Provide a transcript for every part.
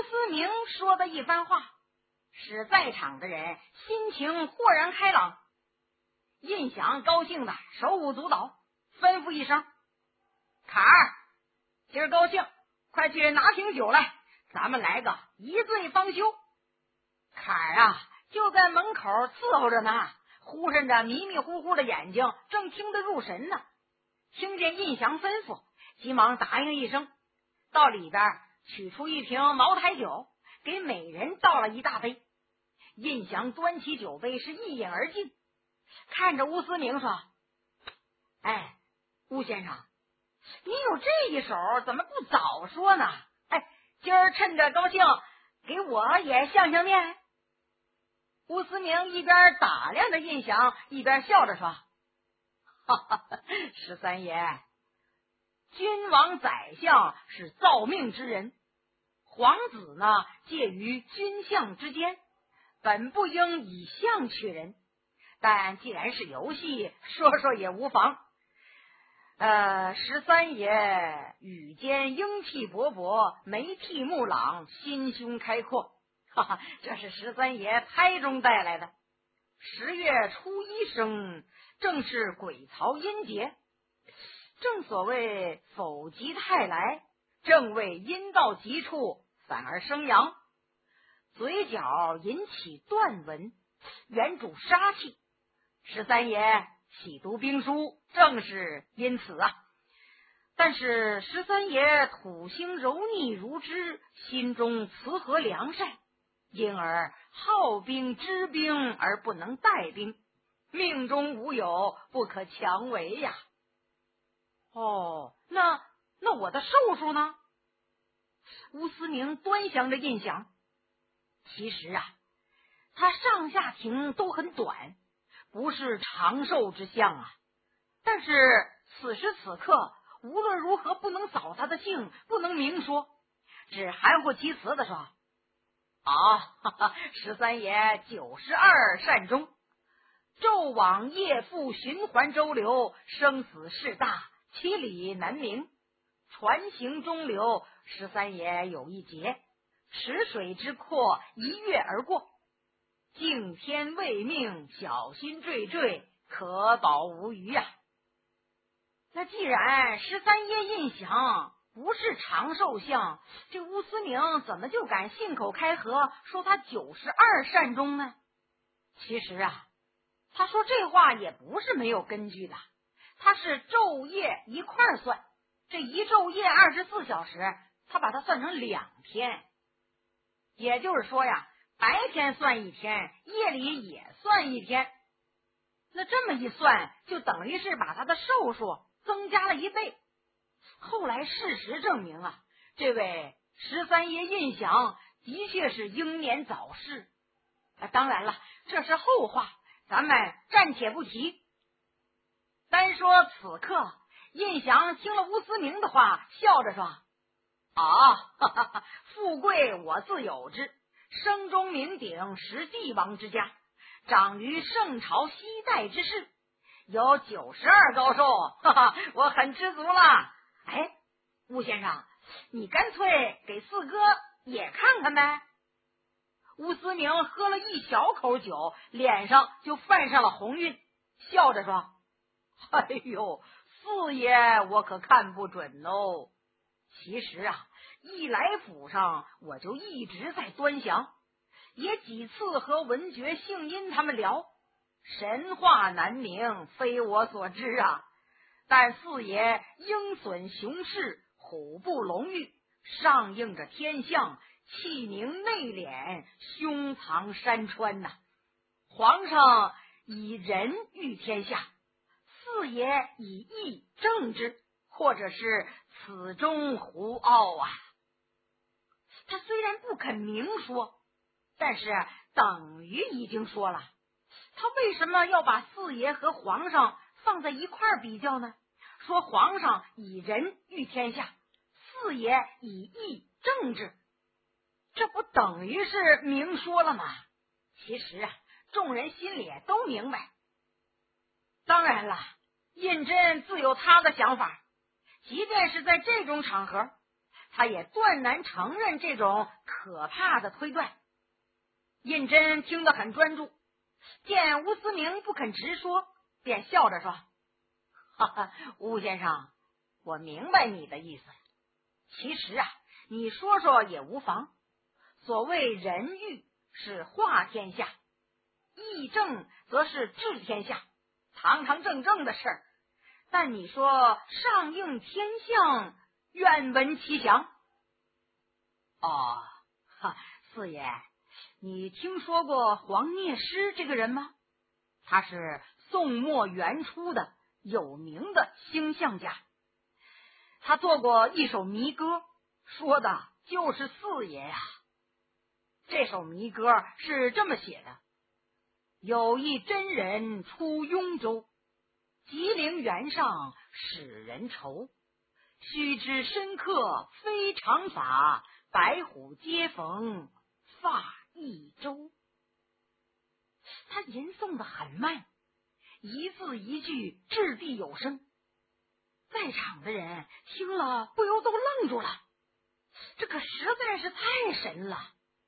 思明说的一番话，使在场的人心情豁然开朗。印祥高兴的手舞足蹈，吩咐一声：“坎儿，今儿高兴，快去拿瓶酒来，咱们来个一醉方休。”坎儿啊，就在门口伺候着呢，呼扇着迷迷糊糊的眼睛，正听得入神呢。听见印祥吩咐，急忙答应一声，到里边取出一瓶茅台酒，给每人倒了一大杯。印祥端起酒杯是一饮而尽，看着吴思明说：“哎，吴先生，你有这一手，怎么不早说呢？哎，今儿趁着高兴，给我也相相面。”吴思明一边打量着印祥，一边笑着说：“哈哈，十三爷，君王宰相是造命之人，皇子呢介于君相之间，本不应以相取人，但既然是游戏，说说也无妨。十三爷语间英气勃勃，眉涕目朗，心胸开阔，哈哈，这是十三爷胎中带来的。10月初1生，正是鬼曹阴节，正所谓否极泰来，正为阴道极处，反而生阳。嘴角引起断纹，原主杀气。十三爷喜读兵书，正是因此啊。但是十三爷土星柔腻如脂，心中慈和良善，因而好兵知兵而不能带兵，命中无有，不可强为呀。哦，那我的寿数呢？吴思明端详着印祥，其实啊，他上下庭都很短，不是长寿之相啊。但是此时此刻，无论如何不能扫他的兴，不能明说，只含糊其辞的说：“十三爷92善终，昼往夜复循环周流，生死事大，其理难明。船行中流，十三爷有一劫，池水之阔，一跃而过。敬天为命，小心坠坠，可保无虞啊。”那既然十三爷印祥不是长寿相，这吴思明怎么就敢信口开河说他92善终呢？其实啊，他说这话也不是没有根据的，他是昼夜一块算，这一昼夜24小时，他把它算成2天，也就是说呀，白天算一天，夜里也算一天。那这么一算，就等于是把他的寿数增加了1倍。后来事实证明啊，这位十三爷印祥的确是英年早逝。当然了，这是后话，咱们暂且不提。单说此刻，印祥听了吴思明的话，笑着说：“富贵我自有之，生中名鼎，实帝王之家，长于圣朝西代之世，有92高寿，我很知足了。哎，吴先生，你干脆给四哥也看看呗。”吴思明喝了一小口酒，脸上就泛上了红晕，笑着说：“哎呦，四爷我可看不准哦。其实啊，一来府上我就一直在端详，也几次和文觉、姓殷他们聊，神话难明，非我所知啊。但四爷鹰隼雄势，虎步龙驭，上映着天象，气凝内敛，胸藏山川呐。皇上以仁御天下，四爷以义正之，或者是此中胡奥啊。”他虽然不肯明说，但是等于已经说了。他为什么要把四爷和皇上放在一块儿比较呢？说皇上以仁御天下，四爷以义正治，这不等于是明说了吗？其实啊，众人心里都明白。当然了，胤禛自有他的想法，即便是在这种场合， 他也断难承认这种可怕的推断。胤禛听得很专注，见吴思明不肯直说，便笑着说：哈哈，吴先生，我明白你的意思了。其实啊，你说说也无妨。所谓人欲是化天下，议政则是治天下，堂堂正正的事儿。但你说上应天象，愿闻其详。哦，四爷，你听说过黄聂师这个人吗？他是宋末元初的有名的星象家，他做过一首迷歌，说的就是四爷呀。这首迷歌是这么写的：有一真人出雍州，吉陵原上使人愁。须知深刻非常法，白虎接逢发一周。他吟诵得很慢，一字一句掷地有声，在场的人听了不由都愣住了。这可实在是太神了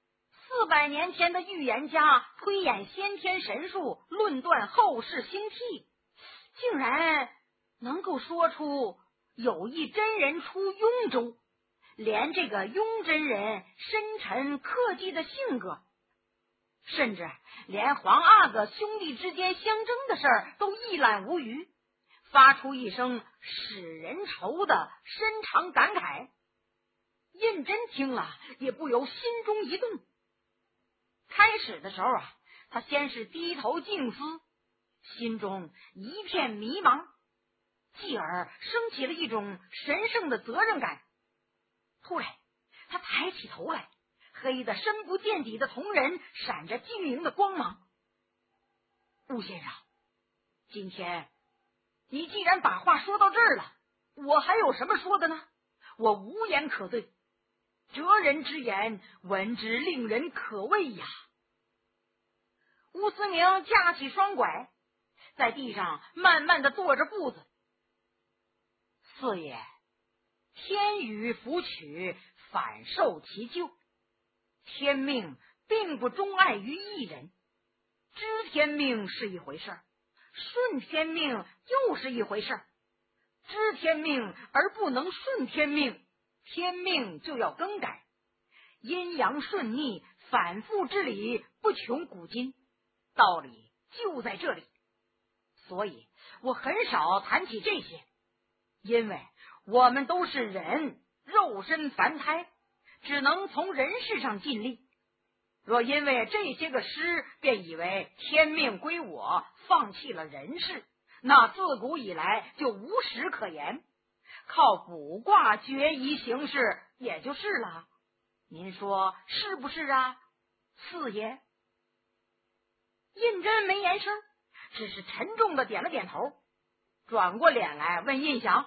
！400年前的预言家推演先天神术，论断后世星替，竟然能够说出有一真人出雍州，连这个雍真人深沉克己的性格，甚至连黄阿哥兄弟之间相争的事儿都一览无余，发出一声使人愁的深长感慨。胤禛听了也不由心中一动。开始的时候啊，他先是低头静思，心中一片迷茫，继而升起了一种神圣的责任感。突然他抬起头来，黑得深不见底的瞳仁闪着晶莹的光芒。吴先生，今天你既然把话说到这儿了，我还有什么说的呢？我无言可对，哲人之言，闻之令人可畏呀。吴思明架起双拐，在地上慢慢的跺着步子。四爷，天与福取，反受其咎。天命并不钟爱于一人，知天命是一回事儿，顺天命又是一回事儿。知天命而不能顺天命，天命就要更改。阴阳顺逆反复之理不穷古今，道理就在这里。所以我很少谈起这些，因为我们都是人，肉身凡胎，只能从人事上尽力。若因为这些个诗便以为天命归我，放弃了人事，那自古以来就无实可言，靠卜卦决疑行事也就是了。您说是不是啊，四爷？胤禛没言声，只是沉重的点了点头，转过脸来问胤祥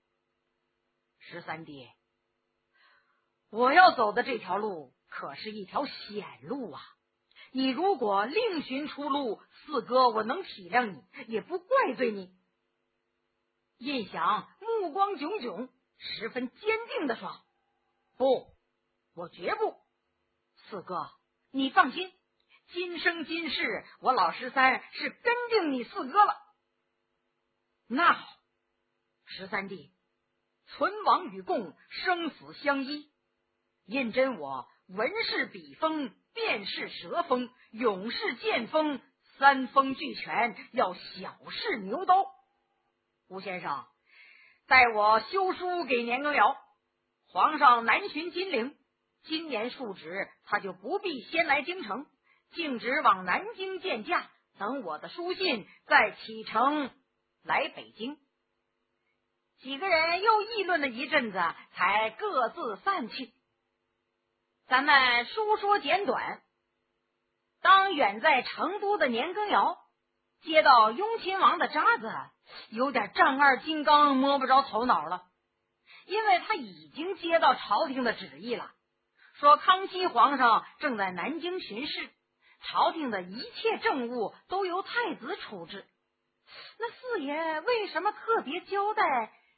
：13弟，我要走的这条路可是一条险路啊！你如果另寻出路，四哥我能体谅你，也不怪罪你。胤祥目光炯炯，十分坚定地说：不，我绝不。四哥，你放心，今生今世我老13是跟定你四哥了。那好，13弟，存亡与共，生死相依。胤禛我文士笔锋，辩士舌锋，勇士剑锋，3锋俱全，要小试牛刀。吴先生，待我修书给年羹尧，皇上南巡金陵，今年述职，他就不必先来京城，径直往南京见驾，等我的书信再启程来北京。几个人又议论了一阵子，才各自散去。咱们书说简短，当远在成都的年羹尧接到雍亲王的札子，有点丈二金刚摸不着头脑了，因为他已经接到朝廷的旨意了，说康熙皇上正在南京巡视，朝廷的一切政务都由太子处置。那四爷为什么特别交代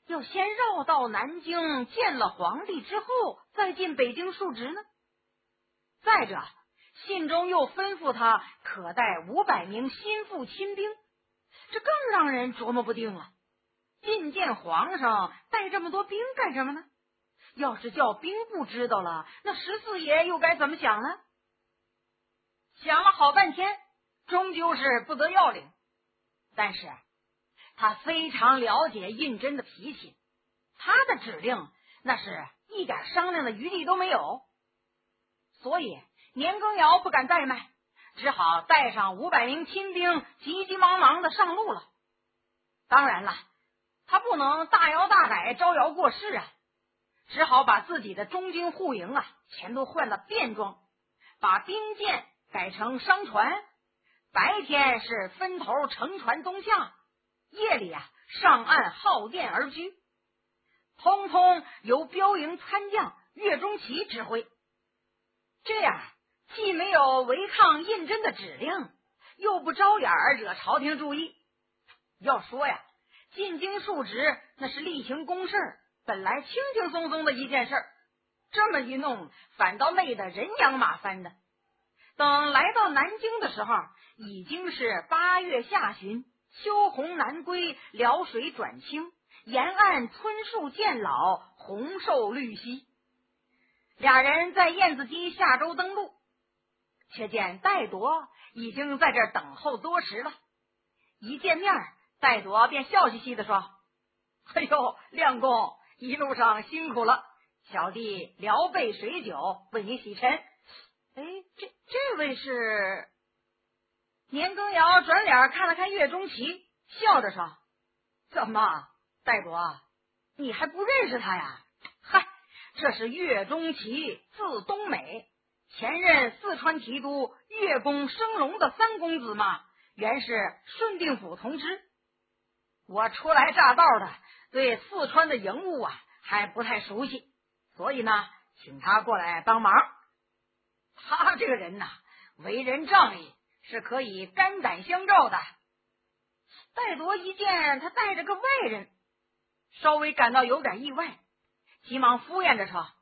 要先绕到南京见了皇帝之后，再进北京述职呢？再者，信中又吩咐他可带500名心腹亲兵，这更让人琢磨不定了。觐见皇上带这么多兵干什么呢？要是叫兵部知道了，那十四爷又该怎么想呢？想了好半天，终究是不得要领。但是他非常了解胤禛的脾气，他的指令那是一点商量的余地都没有，所以年羹尧不敢怠慢，只好带上500名亲兵，急急忙忙的上路了。当然了，他不能大摇大摆招摇过市啊，只好把自己的中军护营全都换了便装，把兵舰改成商船，白天是分头乘船东向，夜里上岸号电而居，通通由标营参将岳钟琪指挥。这样既没有违抗胤禛的指令，又不招眼惹朝廷注意。要说进京述职那是例行公事，本来轻轻松松的一件事，这么一弄反倒累得人仰马翻的。等来到南京的时候，已经是8月下旬，秋红南归，辽水转清，沿岸村树渐老，红瘦绿稀。俩人在燕子矶下舟登陆，却见戴铎已经在这儿等候多时了。一见面，戴铎便笑嘻嘻地说：“哎呦，亮公一路上辛苦了，小弟聊备水酒为你洗尘。”这位是？年羹尧转脸看了看岳钟琪，笑着说：“怎么，戴铎，你还不认识他呀？嗨，这是岳钟琪，字冬美，前任四川提督岳公升龙的三公子嘛，原是顺定府同知。我初来乍到的，对四川的营务还不太熟悉，所以呢，请他过来帮忙。他这个人为人仗义，是可以肝胆相照的。”戴铎一见他带着个外人，稍微感到有点意外，急忙敷衍着说：“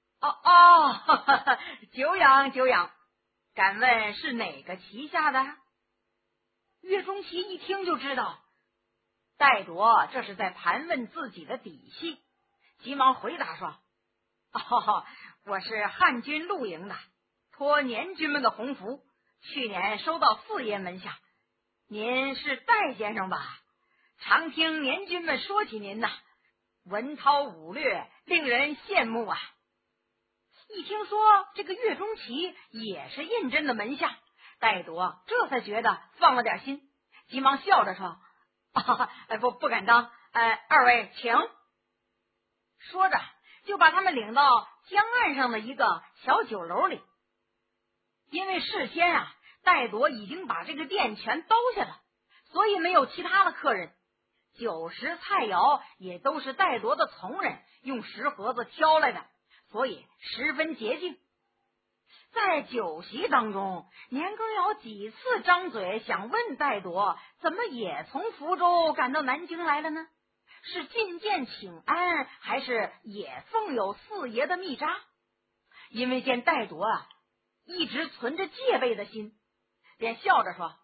久仰久仰，敢问是哪个旗下的？”岳钟琪一听就知道戴铎这是在盘问自己的底细，急忙回答说：“我是汉军陆营的，托年军们的鸿福，去年收到四爷门下。您是戴先生吧？常听年军们说起您文韬武略，令人羡慕啊。”一听说这个岳钟琪也是胤禛的门下，戴铎这才觉得放了点心，急忙笑着说：“不敢当，二位请。”说着就把他们领到江岸上的一个小酒楼里。因为事先戴铎已经把这个店全包下了，所以没有其他的客人，酒食菜肴也都是戴铎的从人用食盒子挑来的，所以十分洁净。在酒席当中，年羹尧几次张嘴想问戴铎，怎么也从福州赶到南京来了呢？是觐见请安，还是也奉有四爷的密札？因为见戴铎一直存着戒备的心，便笑着说：“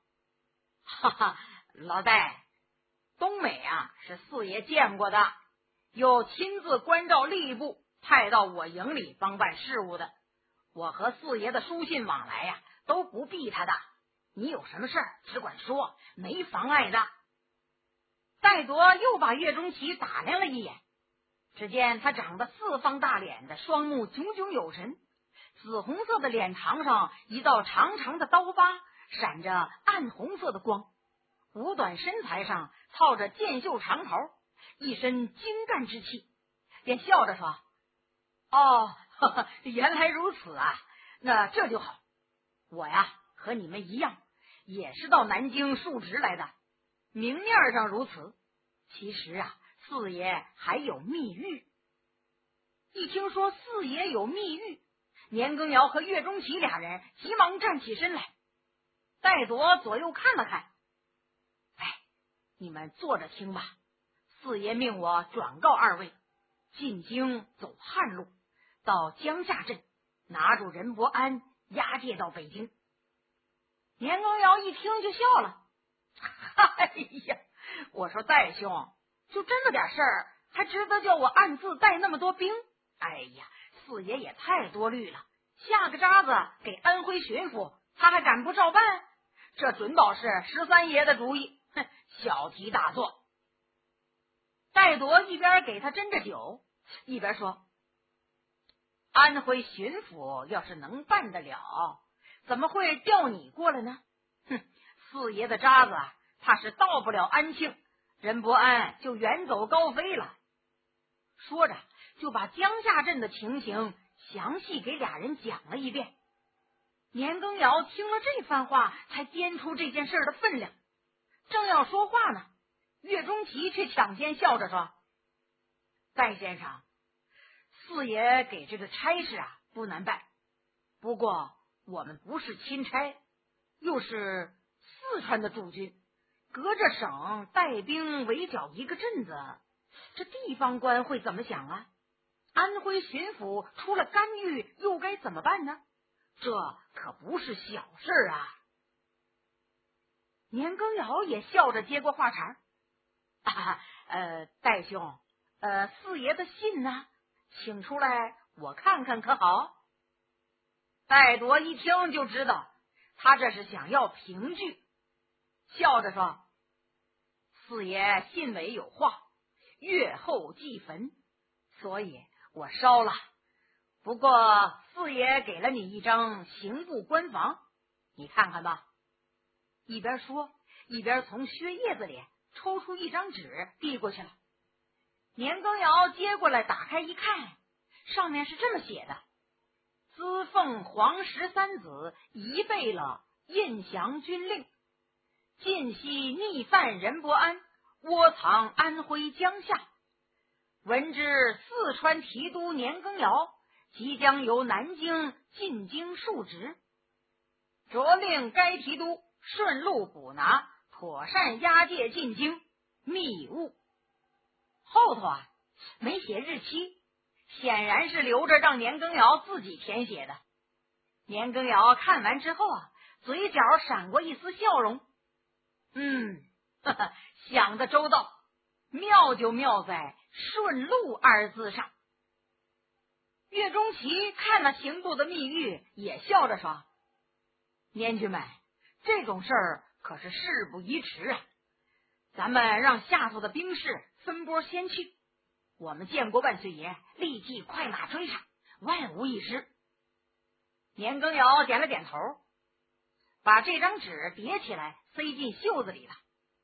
老戴，冬美是四爷见过的，又亲自关照吏部，派到我营里帮办事务的。我和四爷的书信往来都不避他的，你有什么事只管说，没妨碍的。”戴铎又把岳钟琪打量了一眼，只见他长得四方大脸的，双目炯炯有神，紫红色的脸庞上一道长长的刀疤，闪着暗红色的光，五短身材上套着箭袖长袍，一身精干之气，便笑着说：“原来如此那这就好。我和你们一样，也是到南京述职来的，明面上如此，其实四爷还有密谕。”一听说四爷有密谕，年羹尧和岳钟琪俩人急忙站起身来。戴铎左右看了看：“你们坐着听吧， 四爷命我转告二位，进京走汉路，到江夏镇拿住任伯安，押解到北京。年羹尧一听就笑了，哎呀，我说戴兄，就这么点事儿，还值得叫我暗自带那么多兵？哎呀，四爷也太多虑了，下个渣子给安徽巡抚，他还敢不照办？这准保是13爷的主意，哼，小题大做。戴铎一边给他斟着酒，一边说：安徽巡抚要是能办得了，怎么会调你过来呢？哼，四爷的渣子怕是到不了安庆，任伯安就远走高飞了。说着就把江夏镇的情形详细给俩人讲了一遍。年羹尧听了这番话，才掂出这件事的分量，正要说话呢，岳钟琪却抢先笑着说：戴先生，四爷给这个差事不难办，不过我们不是钦差，又是四川的驻军，隔着省带兵围剿一个镇子，这地方官会怎么想啊？安徽巡抚出了干预，又该怎么办呢？这可不是小事啊！年羹尧也笑着接过话茬：戴兄，四爷的信呢？请出来我看看可好？戴铎一听就知道他这是想要凭据，笑着说：四爷信尾有话，月后祭坟，所以我烧了。不过四爷给了你一张刑部官房，你看看吧。一边说一边从靴叶子里抽出一张纸递过去了。年羹尧接过来打开一看，上面是这么写的：资奉皇13子移备了印降军令，尽悉逆犯任伯安，窝藏安徽江夏。闻知四川提督年羹尧即将由南京进京述职，着令该提督顺路捕拿，妥善押解进京，密务。后头没写日期，显然是留着让年羹尧自己填写的。年羹尧看完之后嘴角闪过一丝笑容，想得周到，妙就妙在顺路二字上。岳钟琪看了刑部的密谕，也笑着说：年军们，这种事儿可是事不宜迟啊！咱们让下头的兵士分拨先去，我们见过万岁爷，立即快马追上，万无一失。年羹尧点了点头，把这张纸叠起来塞进袖子里了。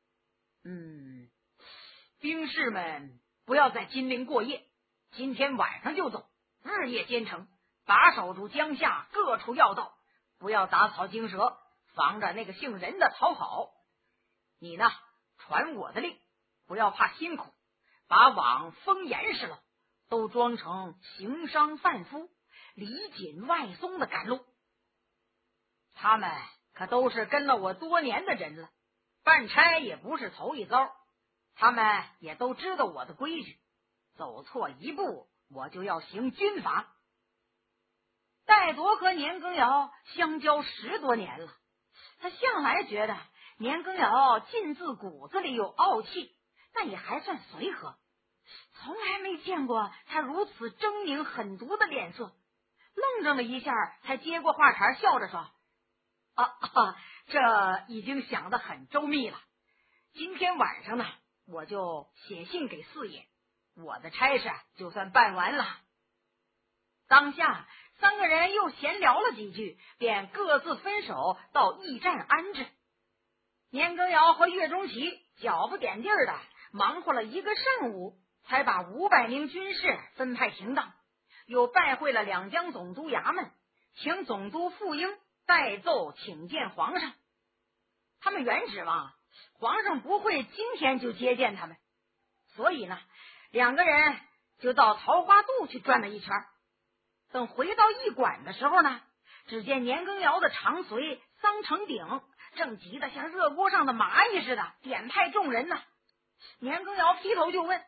兵士们不要在金陵过夜，今天晚上就走，日夜兼程，把守住江夏各处要道，不要打草惊蛇，防着那个姓任的逃跑。你呢，传我的令，不要怕辛苦，把网封严实了，都装成行商贩夫，里紧外松的赶路。他们可都是跟了我多年的人了，办差也不是头一遭，他们也都知道我的规矩，走错一步我就要行军法。戴铎和年羹尧相交10多年了，他向来觉得年羹尧进自骨子里有傲气，但也还算随和，从来没见过他如此狰狞狠毒的脸色。愣怔了一下，才接过话茬，笑着说：这已经想得很周密了。今天晚上呢，我就写信给四爷，我的差事就算办完了。当下3个人又闲聊了几句，便各自分手到驿站安置。年羹尧和岳钟琪脚不点地儿的忙活了一个上午，才把500名军士分派停当，又拜会了两江总督衙门，请总督傅英代奏请见皇上。他们原指望皇上不会今天就接见他们，所以呢，2个人就到桃花渡去转了一圈。等回到驿馆的时候呢，只见年羹尧的长随桑成鼎正急得像热锅上的蚂蚁似的点派众人呢。 年羹尧劈头就问：“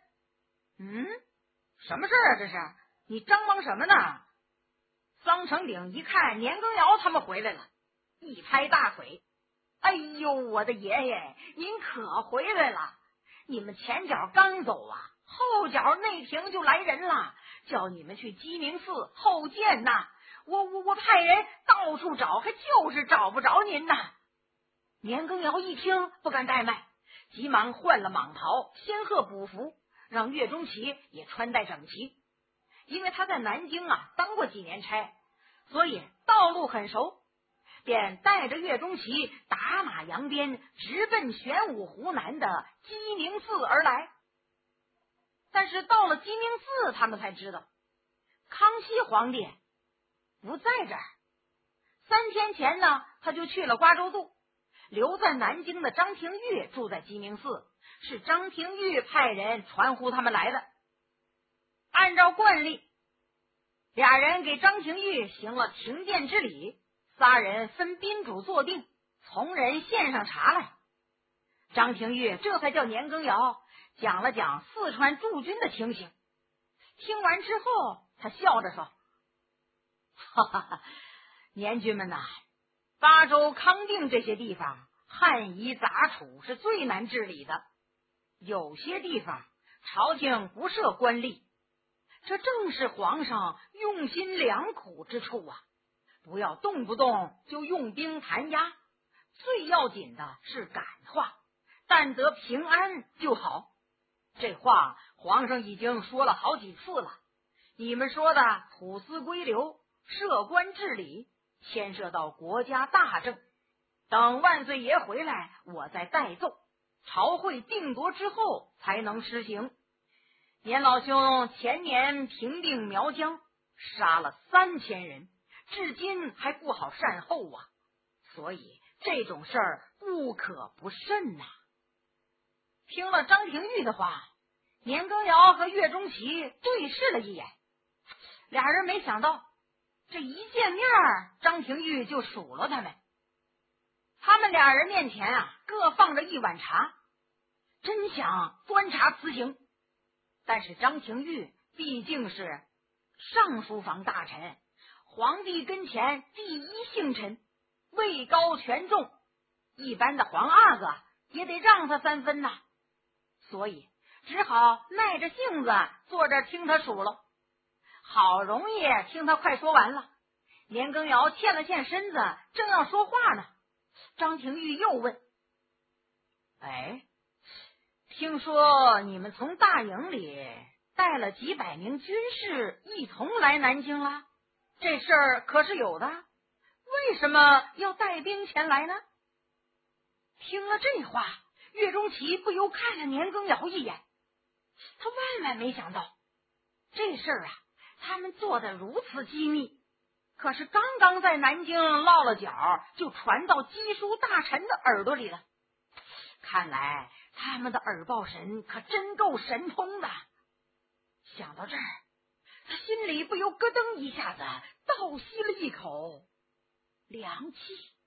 什么事啊？这是你张忙什么呢？”桑成鼎一看年羹尧他们回来了，一拍大腿：“哎呦，我的爷爷，您可回来了！你们前脚刚走啊，后脚内廷就来人了，叫你们去鸡鸣寺候见呐。我派人到处找，还就是找不着您呐。”年羹尧一听不敢怠慢，急忙换了蟒袍，仙鹤补服，让岳钟琪也穿戴整齐。因为他在南京啊当过几年差，所以道路很熟，便带着岳钟琪打马扬鞭，直奔玄武湖南的鸡鸣寺而来。但是到了鸡鸣寺，他们才知道康熙皇帝不在这儿。3天前呢，他就去了瓜州渡，留在南京的张廷玉住在鸡鸣寺，是张廷玉派人传呼他们来的。按照惯例，俩人给张廷玉行了停殿之礼，3人分宾主坐定，从人献上茶来。张廷玉这才叫年羹尧讲了讲四川驻军的情形。听完之后，他笑着说：“哈哈哈，年军们呐，巴州、康定这些地方汉夷杂处是最难治理的，有些地方朝廷不设官吏，这正是皇上用心良苦之处啊！不要动不动就用兵弹压，最要紧的是感化，但得平安就好。这话皇上已经说了好几次了。你们说的土司归流、设官治理，牵涉到国家大政，等万岁爷回来，我再代奏，朝会定夺之后才能施行。年老兄前年平定苗疆，杀了3000人，至今还不好善后啊，所以这种事儿不可不慎呐。”听了张廷玉的话，年羹尧和岳钟琪对视了一眼，俩人没想到这一见面，张廷玉就数落他们。他们俩人面前啊，各放着一碗茶，真想端茶辞行。但是张廷玉毕竟是上书房大臣，皇帝跟前第一姓臣，位高权重，一般的皇阿哥也得让他3分呐，所以只好耐着性子坐着听他数落。好容易听他快说完了，年羹尧欠了欠身子，正要说话呢，张廷玉又问：“哎，听说你们从大营里带了几百名军士一同来南京了，这事儿可是有的？为什么要带兵前来呢？”听了这话，岳钟琪不由看了年羹尧一眼，他万万没想到这事儿啊，他们做得如此机密，可是刚刚在南京落了脚，就传到基书大臣的耳朵里了。看来他们的耳报神可真够神通的。想到这儿，他心里不由咯噔一下子倒吸了一口凉气。